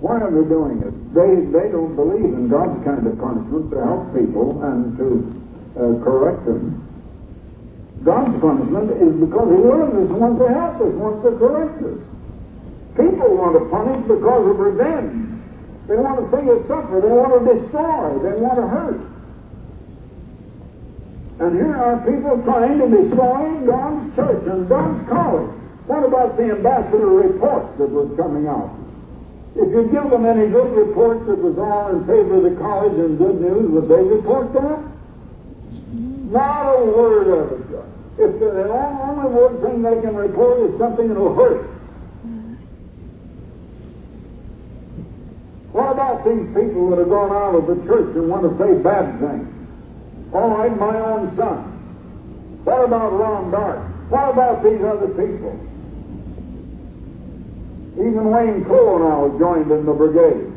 Why are they doing it? They don't believe in God's kind of punishment to help people and to correct them. God's punishment is because He loves us and wants to help us, wants to correct us. People want to punish because of revenge. They want to see us suffer. They want to destroy. They want to hurt. And here are people trying to destroy God's church and God's college. What about the ambassador report that was coming out? If you give them any good report that was all in favor of the college and good news, would they report that? Not a word of it. If the only word thing they can report is something that will hurt. What about these people that have gone out of the church and want to say bad things? All right, my own son. What about Ron Dart? What about these other people? Even Wayne Cole now joined in the brigade.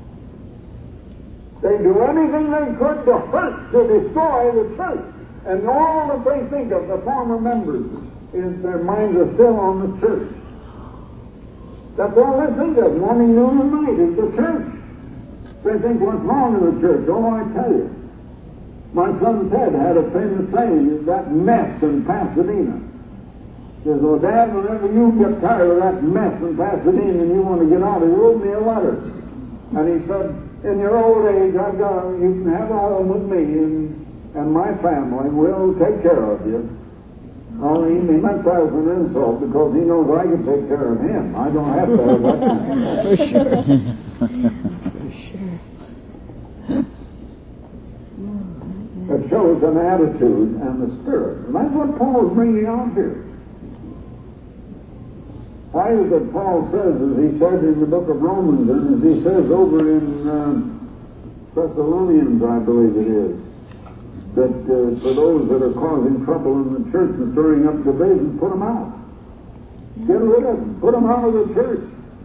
They do anything they could to hurt, to destroy the church. And all that they think of, the former members, is their minds are still on the church. That's all they think of, morning, noon, and night, is the church. They think, what's wrong in the church? Oh, I tell you. My son Ted had a famous saying, that mess in Pasadena. He says, oh, Dad, whenever you get tired of that mess in Pasadena and you want to get out, he wrote me a letter. And he said, in your old age, you can have a home with me and my family. We'll take care of you. Only he meant that as an insult because he knows I can take care of him. I don't have to have that. For sure. For sure. It shows an attitude and the spirit. And that's what Paul is bringing out here. Why is it Paul says, as he said in the book of Romans, and as he says over in Thessalonians, I believe it is, that for those that are causing trouble in the church and stirring up division, put them out. Get rid of them. Put them out of the church.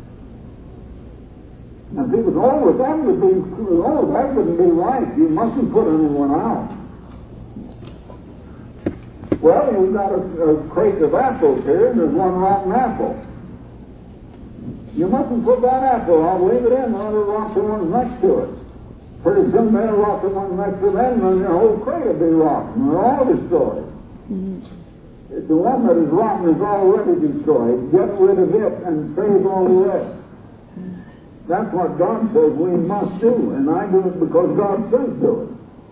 And people say, that wouldn't be right. You mustn't put anyone out. Well, you've got a crate of apples here, and there's one rotten apple. You mustn't put that apple out. Leave it in, let it rot the ones next to it. Pretty soon they'll rot the ones next to them, and your whole crate will be rotten. They're all destroyed. If the one that is rotten is already destroyed, get rid of it and save all the rest. That's what God says we must do, and I do it because God says do it.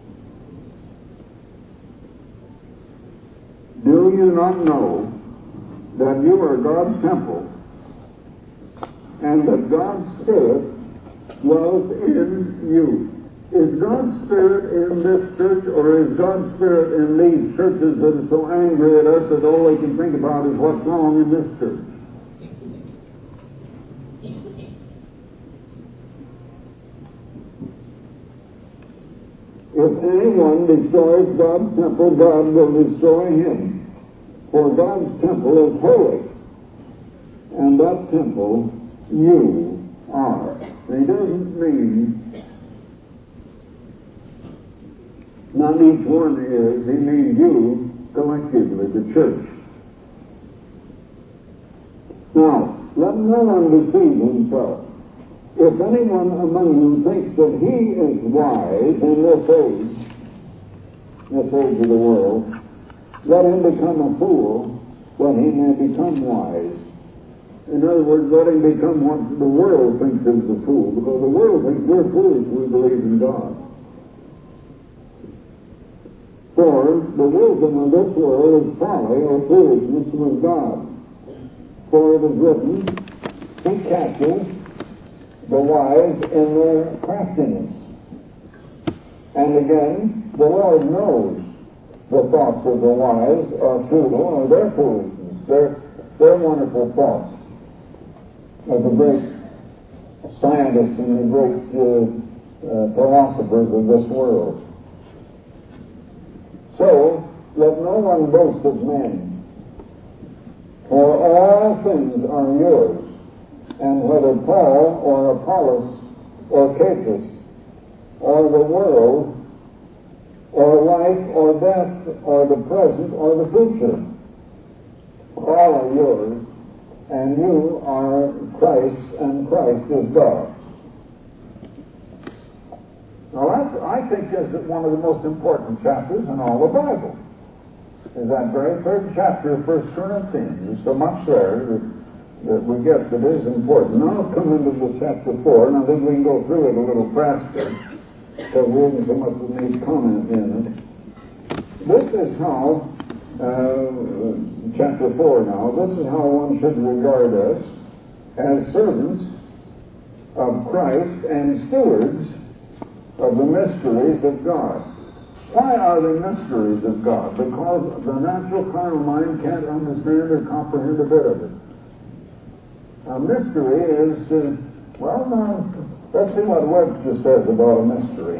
Do you not know that you are God's temple and that God's Spirit dwells in you? Is God's Spirit in this church, or is God's Spirit in these churches that are so angry at us that all they can think about is what's wrong in this church? If anyone destroys God's temple, God will destroy him. For God's temple is holy, and that temple you are. He doesn't mean not each one is, he means you collectively, the church. Now, let no one deceive himself. If anyone among you thinks that he is wise in this age of the world, let him become a fool that he may become wise. In other words, let him become what the world thinks is the fool, because the world thinks we're foolish, we believe in God. For the wisdom of this world is folly or foolishness with God. For it is written, he catches the wise in their craftiness. And again, the Lord knows the thoughts of the wise are futile, or their foolishness, their wonderful thoughts of the great scientists and the great philosophers of this world. So, let no one boast of men, for all things are yours. And whether Paul or Apollos or Cephas or the world or life or death or the present or the future, all are yours, and you are Christ's, and Christ is God. Now I think is one of the most important chapters in all the Bible. Is that very third chapter of 1 Corinthians. There's so much there that we get that is important. Now I'll come into the chapter 4, and I think we can go through it a little faster, because we haven't so much that needs comment in it. This is how, chapter 4 now, this is how one should regard us as servants of Christ and stewards of the mysteries of God. Why are they mysteries of God? Because the natural carnal mind can't understand or comprehend a bit of it. A mystery is, let's see what Webster says about a mystery.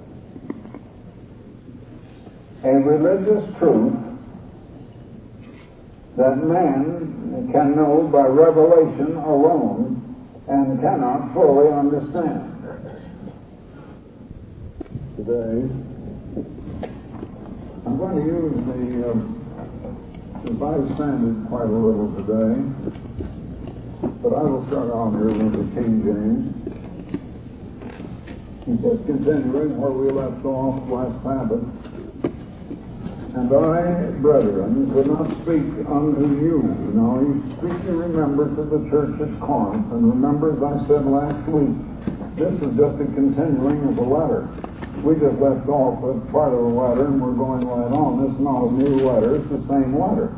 A religious truth that man can know by revelation alone and cannot fully understand. Today, I'm going to use the Revised Standard quite a little today, but I will start out here with the King James. He's just continuing where we left off last Sabbath. And I, brethren, could not speak unto you. Now he's speaking, remember, to the church at Corinth. And remember, as I said last week, this is just a continuing of the letter. We just left off with part of the letter, and we're going right on. This is not a new letter, it's the same letter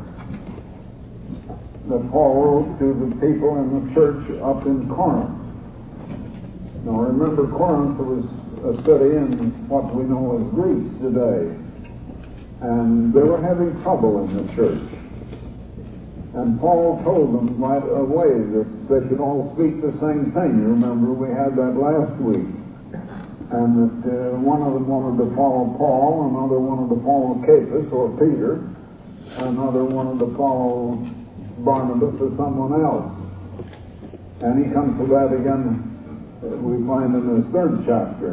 that Paul wrote to the people in the church up in Corinth. Now remember, Corinth was a city in what we know as Greece today. And they were having trouble in the church. And Paul told them right away that they should all speak the same thing. You remember, we had that last week. And that one of them wanted to follow Paul, another wanted to follow Cephas or Peter, another wanted to follow Barnabas or someone else. And he comes to that again, we find in this third chapter.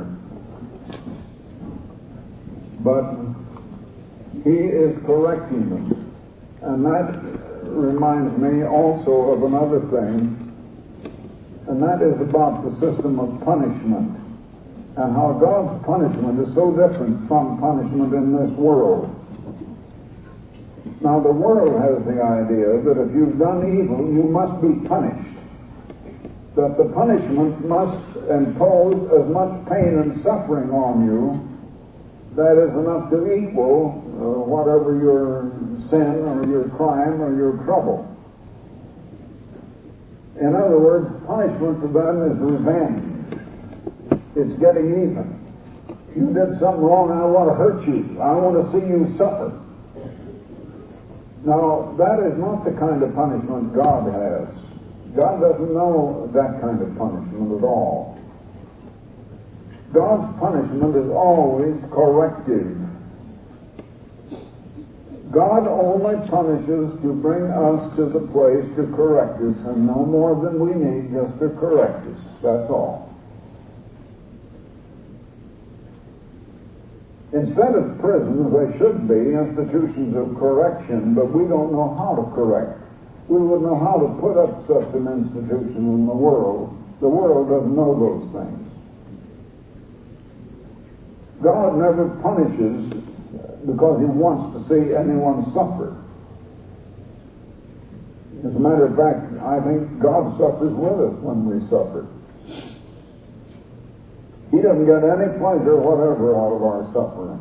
But he is correcting them. And that reminds me also of another thing, and that is about the system of punishment, and how God's punishment is so different from punishment in this world. Now, the world has the idea that if you've done evil, you must be punished. That the punishment must impose as much pain and suffering on you that is enough to equal whatever your sin or your crime or your trouble. In other words, punishment for them is revenge. It's getting even. You did something wrong, I want to hurt you. I want to see you suffer. Now, that is not the kind of punishment God has. God doesn't know that kind of punishment at all. God's punishment is always corrective. God only punishes to bring us to the place to correct us, and no more than we need just to correct us. That's all. Instead of prisons, they should be institutions of correction, but we don't know how to correct. We wouldn't know how to put up such an institution in the world. The world doesn't know those things. God never punishes because He wants to see anyone suffer. As a matter of fact, I think God suffers with us when we suffer. He doesn't get any pleasure whatever out of our suffering.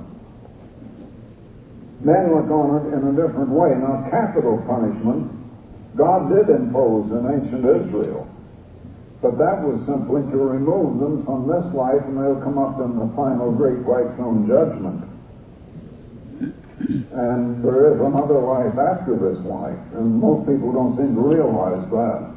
Men look on it in a different way. Now, capital punishment, God did impose in ancient Israel. But that was simply to remove them from this life, and they'll come up in the final great white throne judgment. And there is another life after this life, and most people don't seem to realize that.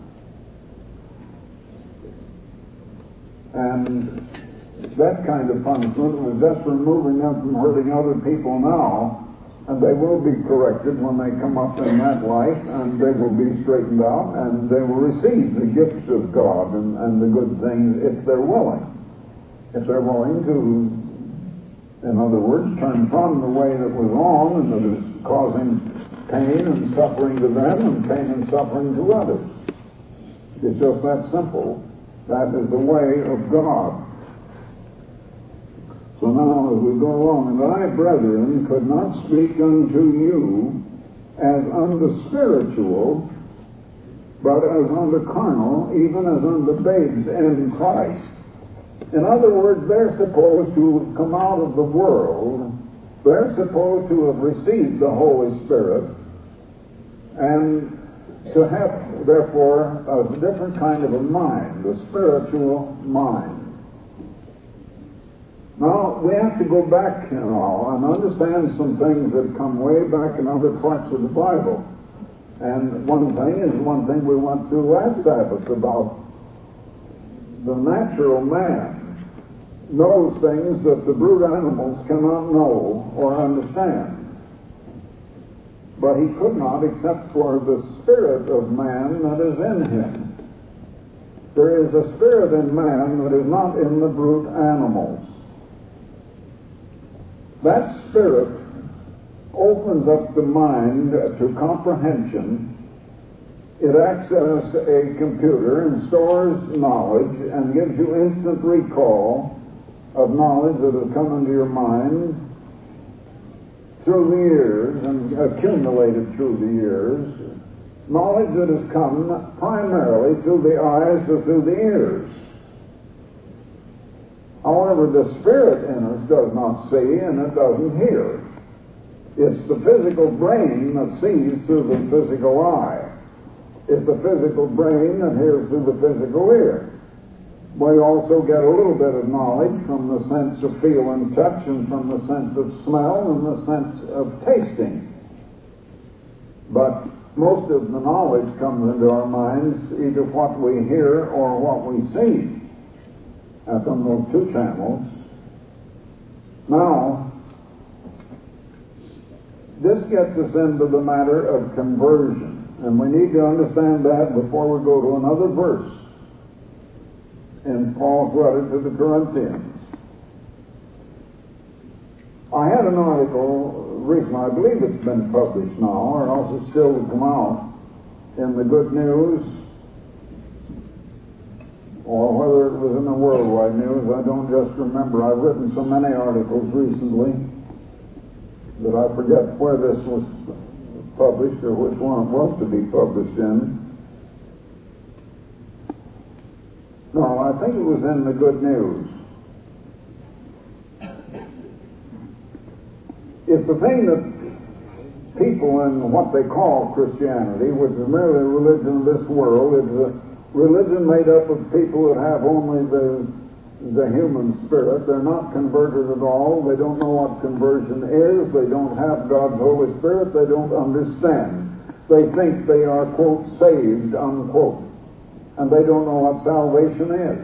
And that kind of punishment was just removing them from hurting other people now, and they will be corrected when they come up in that life, and they will be straightened out, and they will receive the gifts of God and the good things if they're willing. If they're willing to, in other words, turn from the way that was wrong and that is causing pain and suffering to them and pain and suffering to others. It's just that simple. That is the way of God. So now as we go along, and I, brethren, could not speak unto you as unto spiritual, but as unto carnal, even as unto babes in Christ. In other words, they're supposed to have come out of the world. They're supposed to have received the Holy Spirit and to have, therefore, a different kind of a mind, a spiritual mind. Now, we have to go back, and understand some things that come way back in other parts of the Bible. And one thing we went through last Sabbath about the natural man knows things that the brute animals cannot know or understand. But he could not except for the spirit of man that is in him. There is a spirit in man that is not in the brute animals. That spirit opens up the mind to comprehension. It acts as a computer and stores knowledge and gives you instant recall of knowledge that has come into your mind through the years and accumulated through the years. Knowledge that has come primarily through the eyes or through the ears. However, the spirit in us does not see and it doesn't hear. It's the physical brain that sees through the physical eye. It's the physical brain that hears through the physical ear. We also get a little bit of knowledge from the sense of feel and touch and from the sense of smell and the sense of tasting. But most of the knowledge comes into our minds either what we hear or what we see. From those two channels. Now, this gets us into the matter of conversion, and we need to understand that before we go to another verse in Paul's letter to the Corinthians. I had an article recently, I believe it's been published now, or else it's still to come out, in the Good News, or whether it was in the Worldwide News, I don't just remember. I've written so many articles recently that I forget where this was published or which one it was to be published in. No, I think it was in the Good News. It's the thing that people in what they call Christianity, which is merely a religion of this world, is a religion made up of people that have only the human spirit. They're not converted at all. They don't know what conversion is. They don't have God's Holy Spirit. They don't understand. They think they are, quote, saved, unquote. And they don't know what salvation is.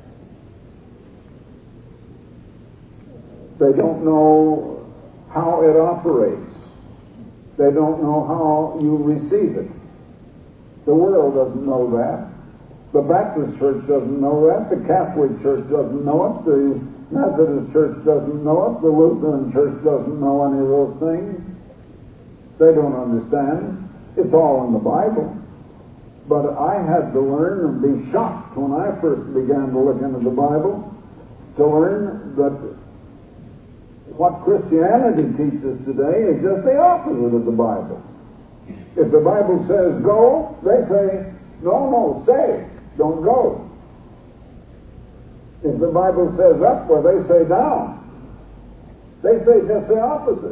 They don't know how it operates. They don't know how you receive it. The world doesn't know that. The Baptist Church doesn't know that. The Catholic Church doesn't know it. The Methodist Church doesn't know it. The Lutheran Church doesn't know any of those things. They don't understand. It's all in the Bible. But I had to learn and be shocked when I first began to look into the Bible to learn that what Christianity teaches today is just the opposite of the Bible. If the Bible says go, they say, no, stay. Don't go. If the Bible says up, well, they say down. They say just the opposite.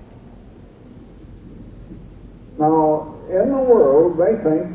Now, in the world, they think,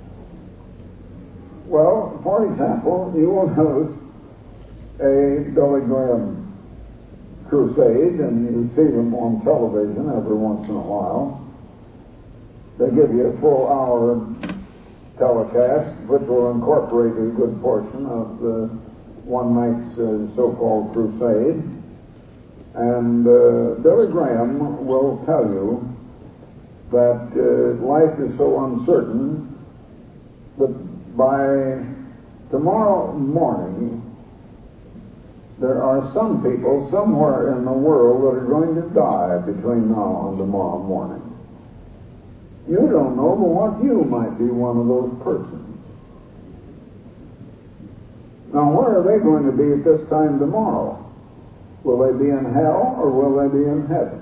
well, for example, you will notice a Billy Graham crusade, and you see them on television every once in a while. They give you a full hour telecast, which will incorporate a good portion of the one night's so-called crusade. And Billy Graham will tell you that life is so uncertain that by tomorrow morning there are some people somewhere in the world that are going to die between now and tomorrow morning. You don't know, but what you might be one of those persons. Now, where are they going to be at this time tomorrow? Will they be in hell or will they be in heaven?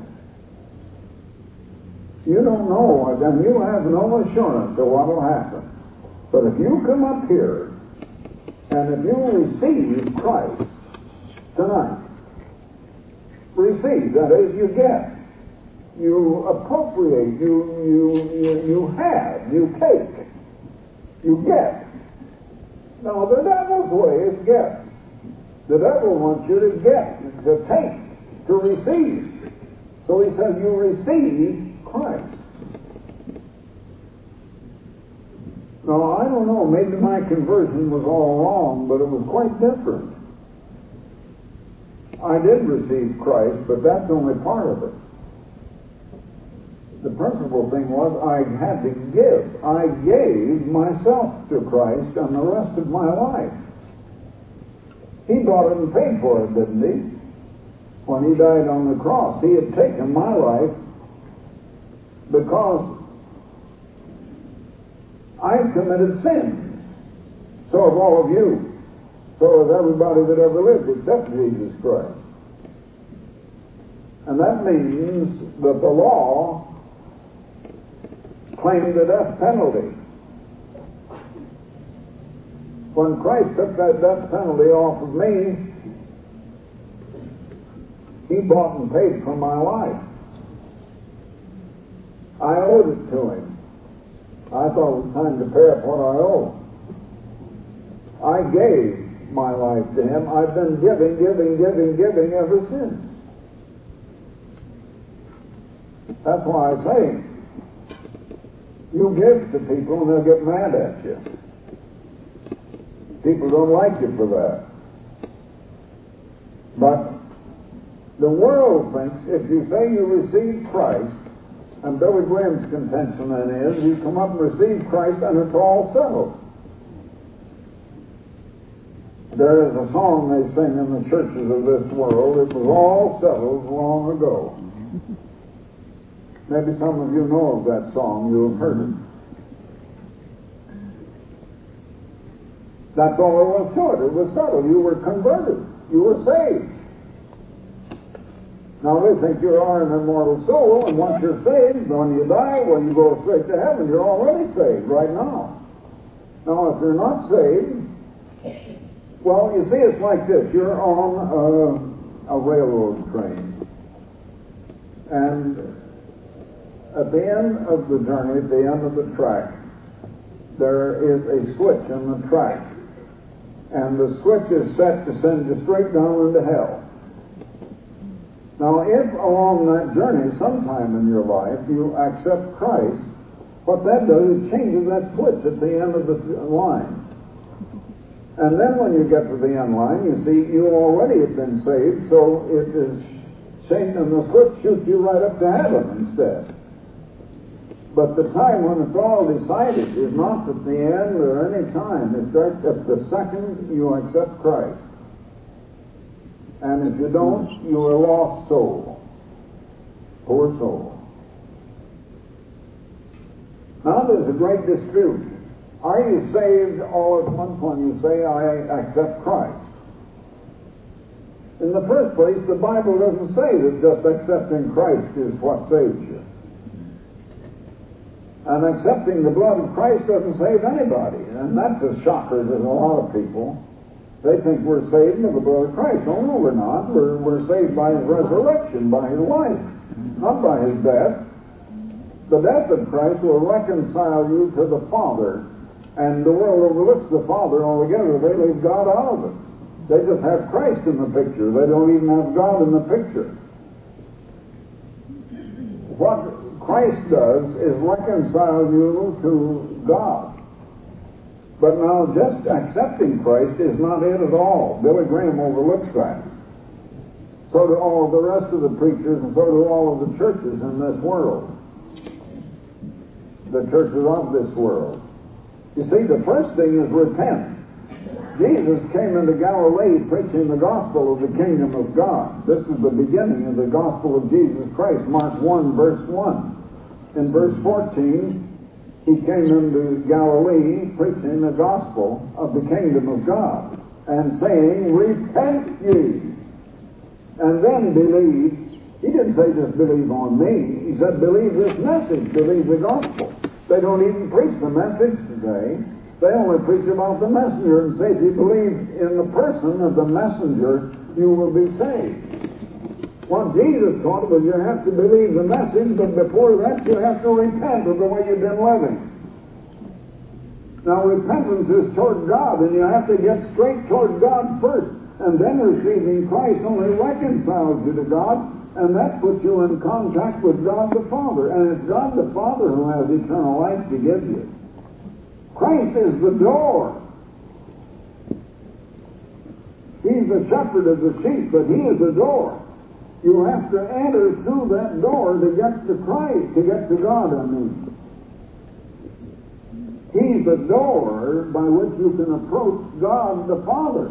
You don't know, and you have no assurance of what will happen. But if you come up here, and if you receive Christ tonight, receive, that is, you get, you appropriate, you have, you take, you get. Now, the devil's way is get. The devil wants you to get, to take, to receive. So he says you receive Christ. Now, I don't know, maybe my conversion was all wrong, but it was quite different. I did receive Christ, but that's only part of it. The principal thing was I had to give. I gave myself to Christ and the rest of my life. He bought it and paid for it, didn't he? When he died on the cross, he had taken my life because I've committed sin. So have all of you. So has everybody that ever lived except Jesus Christ. And that means that the law claimed the death penalty. When Christ took that death penalty off of me, he bought and paid for my life. I owed it to him. I thought it was time to pay up what I owed. I gave my life to him. I've been giving ever since. That's why I say, you give to people and they'll get mad at you. People don't like you for that. But the world thinks if you say you receive Christ, and Billy Graham's contention then is, you come up and receive Christ and it's all settled. There is a song they sing in the churches of this world, it was all settled long ago. Maybe some of you know of that song, you have heard it. That's all there was to it. It was settled. You were converted. You were saved. Now they think you are an immortal soul, and once you're saved, when you die, well, you go straight to heaven. You're already saved right now. Now, if you're not saved, well, you see, it's like this. You're on a railroad train, and at the end of the journey, at the end of the track, there is a switch in the track, and the switch is set to send you straight down into hell. Now, if along that journey, sometime in your life, you accept Christ, what that does is changes that switch at the end of the line. And then when you get to the end line, you see you already have been saved, so it is changed, and the switch shoots you right up to heaven instead. But the time when it's all decided is not at the end or any time. It's right at the second you accept Christ. And if you don't, you're a lost soul. Poor soul. Now there's a great dispute. Are you saved all at once when you say, I accept Christ? In the first place, the Bible doesn't say that just accepting Christ is what saves you. And accepting the blood of Christ doesn't save anybody. And that's a shocker to a lot of people. They think we're saved by the blood of Christ. Oh, no, we're not. We're saved by His resurrection, by His life, not by His death. The death of Christ will reconcile you to the Father, and the world overlooks the Father altogether. They leave God out of it. They just have Christ in the picture. They don't even have God in the picture. What Christ does is reconcile you to God. But now, just accepting Christ is not it at all. Billy Graham overlooks that. So do all of the rest of the preachers, and so do all of the churches in this world. The churches of this world. You see, the first thing is repent. Jesus came into Galilee preaching the gospel of the kingdom of God. This is the beginning of the gospel of Jesus Christ. Mark 1, verse 1. In verse 14, He came into Galilee preaching the gospel of the kingdom of God and saying, repent ye and then believe. He didn't say just believe on me. He said believe this message, believe the gospel. They don't even preach the message today. They only preach about the messenger and say if you believe in the person of the messenger, you will be saved. What Jesus taught was you have to believe the message, but before that you have to repent of the way you've been living. Now repentance is toward God, and you have to get straight toward God first, and then receiving Christ only reconciles you to God, and that puts you in contact with God the Father, and it's God the Father who has eternal life to give you. Christ is the door. He's the shepherd of the sheep, but He is the door. You have to enter through that door to get to Christ, to get to God, I mean. He's the door by which you can approach God the Father.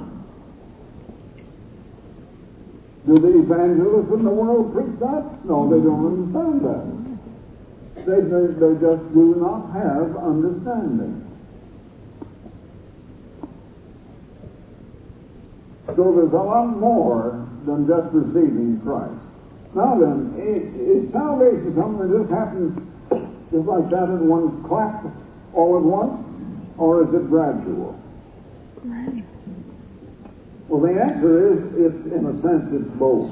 Do the evangelists in the world preach that? No, they don't understand that. They just do not have understanding. So there's a lot more than just receiving Christ. Now then, is salvation something that just happens just like that in one clap all at once? Or is it gradual? Well, the answer is, in a sense, it's both.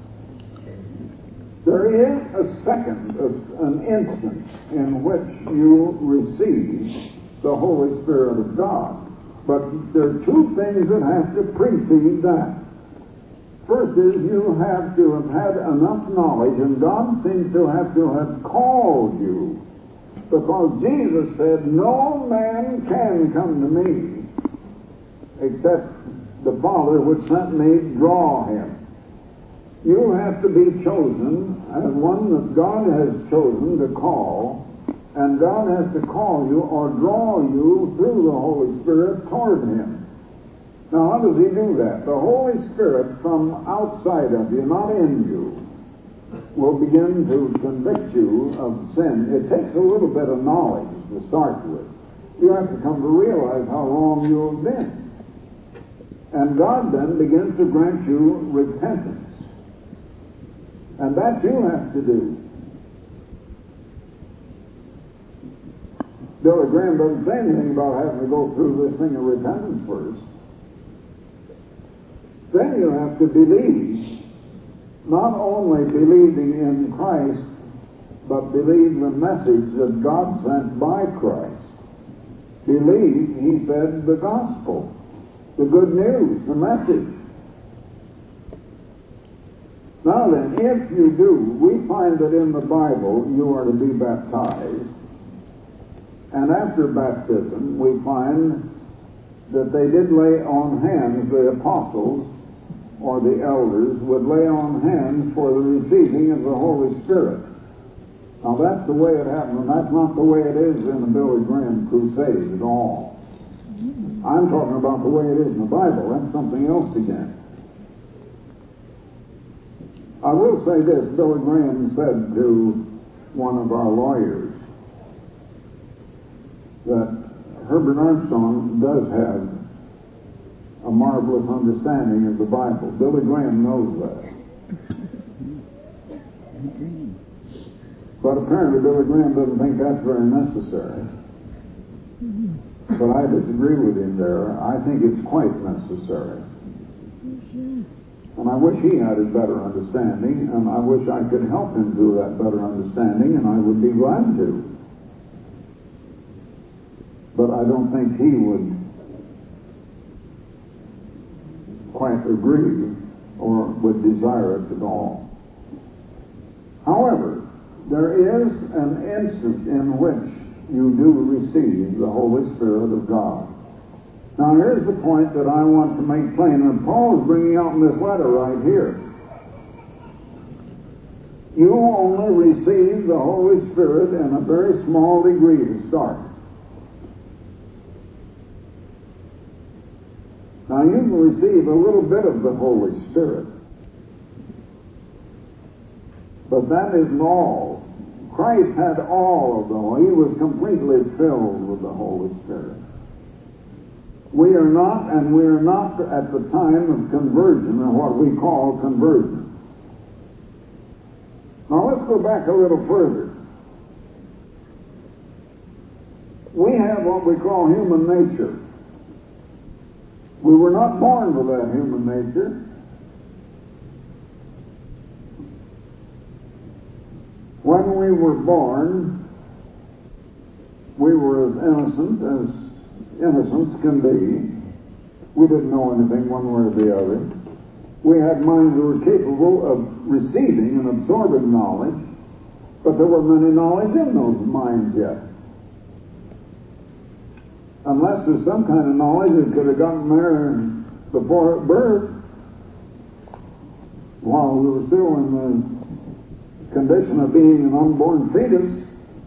There is a second, an instant in which you receive the Holy Spirit of God. But there are two things that have to precede that. First is you have to have had enough knowledge, and God seems to have called you. Because Jesus said, no man can come to me except the Father which sent me draw him. You have to be chosen as one that God has chosen to call, and God has to call you or draw you through the Holy Spirit toward Him. Now, how does He do that? The Holy Spirit from outside of you, not in you, will begin to convict you of sin. It takes a little bit of knowledge to start with. You have to come to realize how wrong you have been. And God then begins to grant you repentance. And that you have to do. Billy Graham doesn't say anything about having to go through this thing of repentance first. Then you have to believe, not only believing in Christ, but believe the message that God sent by Christ. Believe, he said, the gospel, the good news, the message. Now then, if you do, we find that in the Bible you are to be baptized. And after baptism, we find that they did lay on hands, the apostles or the elders would lay on hands for the receiving of the Holy Spirit. Now that's the way it happened, and that's not the way it is in the Billy Graham crusade at all. I'm talking about the way it is in the Bible. That's something else again. I will say this, Billy Graham said to one of our lawyers that Herbert Armstrong does have a marvelous understanding of the Bible. Billy Graham knows that. But apparently Billy Graham doesn't think that's very necessary. But I disagree with him there. I think it's quite necessary. And I wish he had a better understanding, and I wish I could help him do that better understanding, and I would be glad to. But I don't think he would quite agree or would desire it at all. However, there is an instant in which you do receive the Holy Spirit of God. Now here's the point that I want to make plain, and Paul is bringing out in this letter right here. You only receive the Holy Spirit in a very small degree to start. Now you can receive a little bit of the Holy Spirit, but that isn't all. Christ had all of the Holy. He was completely filled with the Holy Spirit. We are not at the time of conversion, or what we call conversion. Now let's go back a little further. We have what we call human nature. We were not born with that human nature. When we were born, we were as innocents can be. We didn't know anything one way or the other. We had minds that were capable of receiving and absorbing knowledge, but there wasn't any knowledge in those minds yet. Unless there's some kind of knowledge that could have gotten there before birth, while we were still in the condition of being an unborn fetus.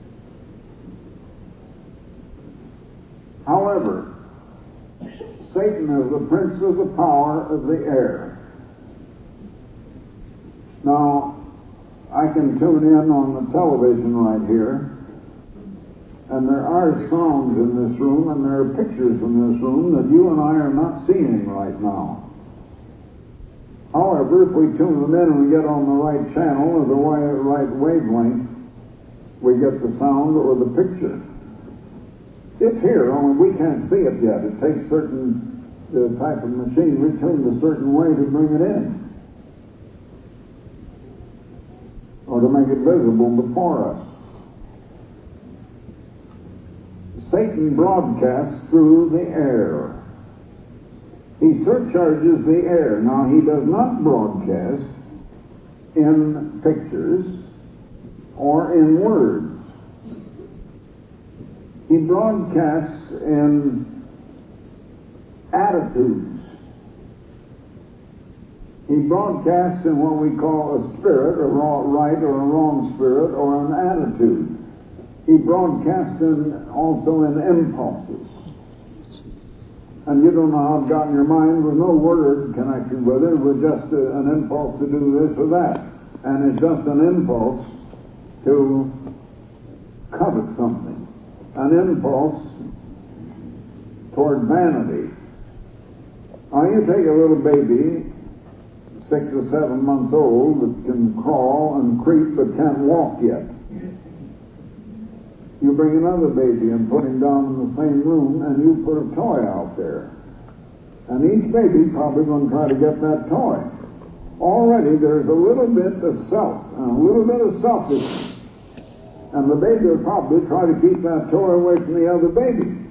However, Satan is the prince of the power of the air. Now, I can tune in on the television right here, and there are sounds in this room, and there are pictures in this room that you and I are not seeing right now. However, if we tune them in and we get on the right channel or the right wavelength, we get the sound or the picture. It's here, only we can't see it yet. It takes the type of machinery tuned a certain way to bring it in, or to make it visible before us. Satan broadcasts through the air. He surcharges the air. Now, he does not broadcast in pictures or in words. He broadcasts in attitudes. He broadcasts in what we call a spirit, a right or a wrong spirit, or an attitude. He broadcasts also in impulses. And you don't know how it got in your mind with no word connected with it. It was just an impulse to do this or that. And it's just an impulse to covet something. An impulse toward vanity. Now you take a little baby, 6 or 7 months old, that can crawl and creep but can't walk yet. You bring another baby and put him down in the same room, and you put a toy out there. And each baby probably going to try to get that toy. Already there's a little bit of self, and a little bit of selfishness. And the baby will probably try to keep that toy away from the other baby.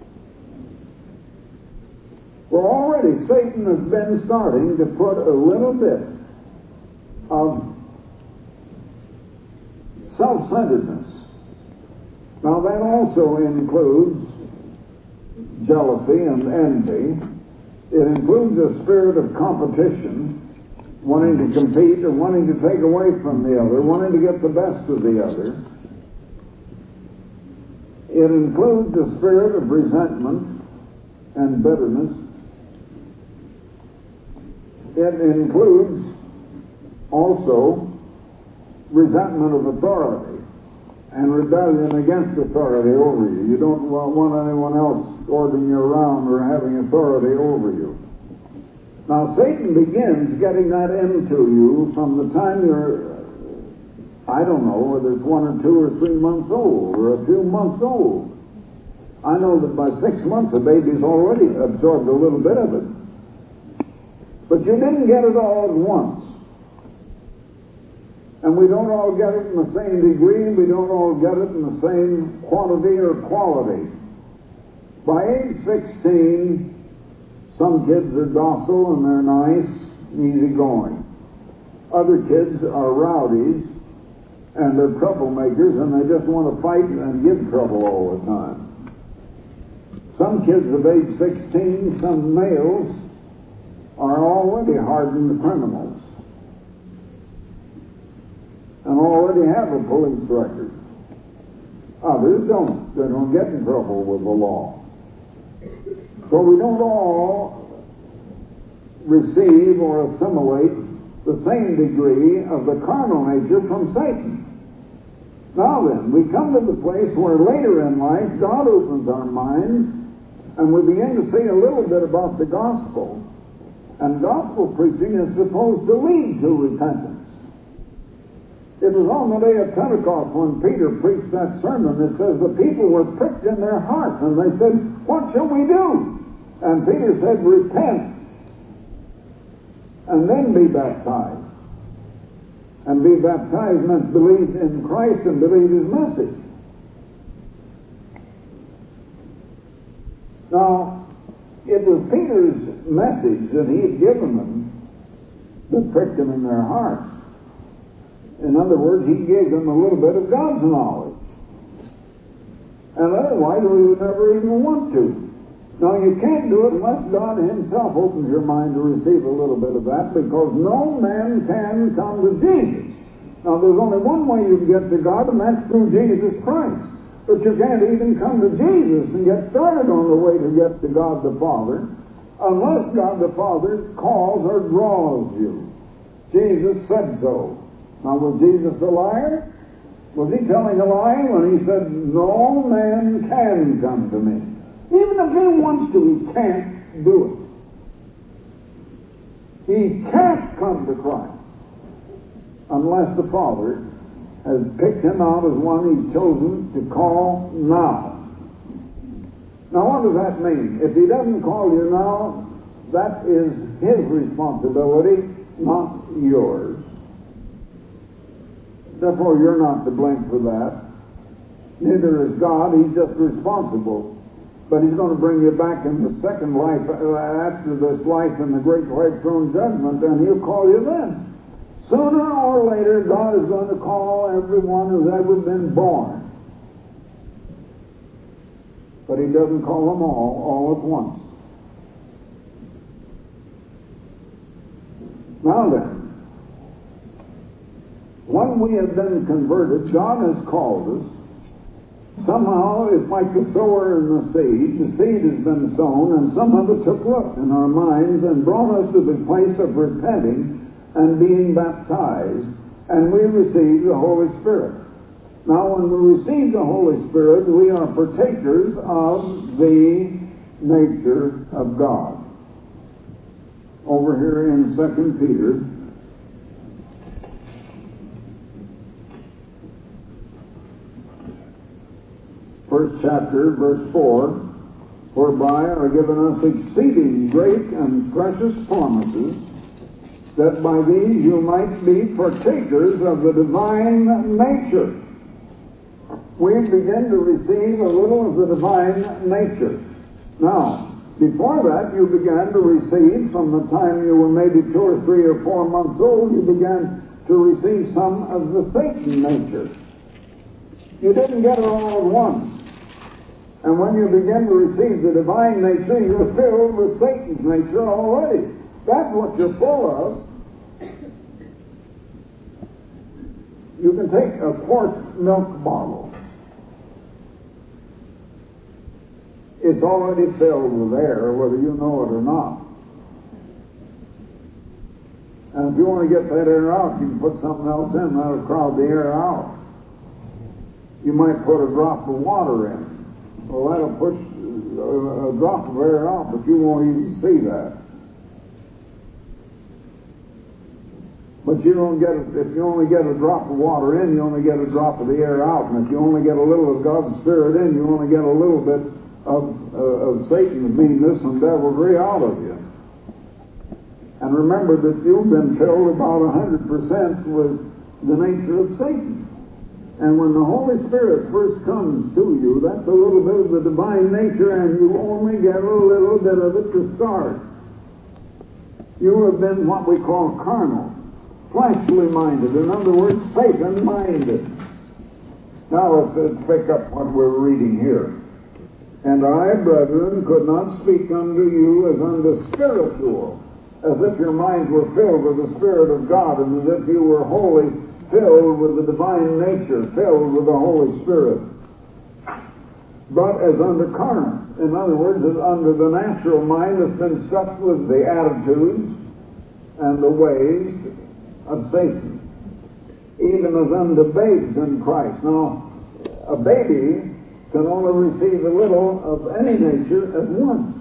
Well, already Satan has been starting to put a little bit of self-centeredness. Now that also includes jealousy and envy. It includes a spirit of competition, wanting to compete or wanting to take away from the other, wanting to get the best of the other. It includes a spirit of resentment and bitterness. It includes also resentment of authority and rebellion against authority over you. You don't want anyone else ordering you around or having authority over you. Now, Satan begins getting that into you from the time you're, I don't know, whether it's 1 or 2 or 3 months old or a few months old. I know that by 6 months the baby's already absorbed a little bit of it. But you didn't get it all at once. And we don't all get it in the same degree, and we don't all get it in the same quantity or quality. By age 16, some kids are docile and they're nice, easygoing. Other kids are rowdies and they're troublemakers, and they just want to fight and give trouble all the time. Some kids of age 16, some males, are already hardened criminals and already have a police record. Others don't. They don't get in trouble with the law. So we don't all receive or assimilate the same degree of the carnal nature from Satan. Now then, we come to the place where later in life God opens our minds and we begin to see a little bit about the gospel. And gospel preaching is supposed to lead to repentance. It was on the day of Pentecost when Peter preached that sermon. It says the people were pricked in their hearts, and they said, "What shall we do?" And Peter said, "Repent, and then be baptized." And be baptized meant believe in Christ and believe His message. Now, it was Peter's message that he had given them that pricked them in their hearts. In other words, he gave them a little bit of God's knowledge. And otherwise, we would never even want to. Now, you can't do it unless God Himself opens your mind to receive a little bit of that, because no man can come to Jesus. Now, there's only one way you can get to God, and that's through Jesus Christ. But you can't even come to Jesus and get started on the way to get to God the Father unless God the Father calls or draws you. Jesus said so. Now, was Jesus a liar? Was He telling a lie when He said, "No man can come to me"? Even if he wants to, he can't do it. He can't come to Christ unless the Father has picked him out as one He's chosen to call now. Now, what does that mean? If He doesn't call you now, that is His responsibility, not yours. Therefore, you're not to blame for that. Neither is God. He's just responsible. But He's going to bring you back in the second life, after this life in the great white throne judgment, and He'll call you then. Sooner or later, God is going to call everyone who's ever been born. But He doesn't call them all at once. Now then, when we have been converted, God has called us. Somehow, it's like the sower and the seed. The seed has been sown, and some of it took root in our minds and brought us to the place of repenting and being baptized, and we receive the Holy Spirit. Now, when we receive the Holy Spirit, we are partakers of the nature of God. Over here in 2 Peter, first chapter, verse 4, "Whereby are given us exceeding great and precious promises, that by these you might be partakers of the divine nature." We begin to receive a little of the divine nature. Now, before that, you began to receive, from the time you were maybe 2 or 3 or 4 months old, you began to receive some of the Satan nature. You didn't get it all at once. And when you begin to receive the divine nature, you're filled with Satan's nature already. That's what you're full of. You can take a quart milk bottle. It's already filled with air, whether you know it or not. And if you want to get that air out, you can put something else in that'll crowd the air out. You might put a drop of water in. Well, that'll push a drop of air out, but you won't even see that. But you don't get it. If you only get a drop of water in, you only get a drop of the air out. And if you only get a little of God's Spirit in, you only get a little bit of Satan's meanness and devilry out of you. And remember that you've been filled about 100% with the nature of Satan. And when the Holy Spirit first comes to you, that's a little bit of the divine nature, and you only get a little bit of it to start. You have been what we call carnal, fleshly minded. In other words, Satan minded. Now let's pick up what we're reading here. "And I, brethren, could not speak unto you as unto spiritual, as if your minds were filled with the Spirit of God, and as if you were wholly filled with the divine nature, filled with the Holy Spirit, but as unto carnal." In other words, as under the natural mind that's been stuck with the attitudes and the ways of Satan, even as unto babes in Christ. Now, a baby can only receive a little of any nature at once.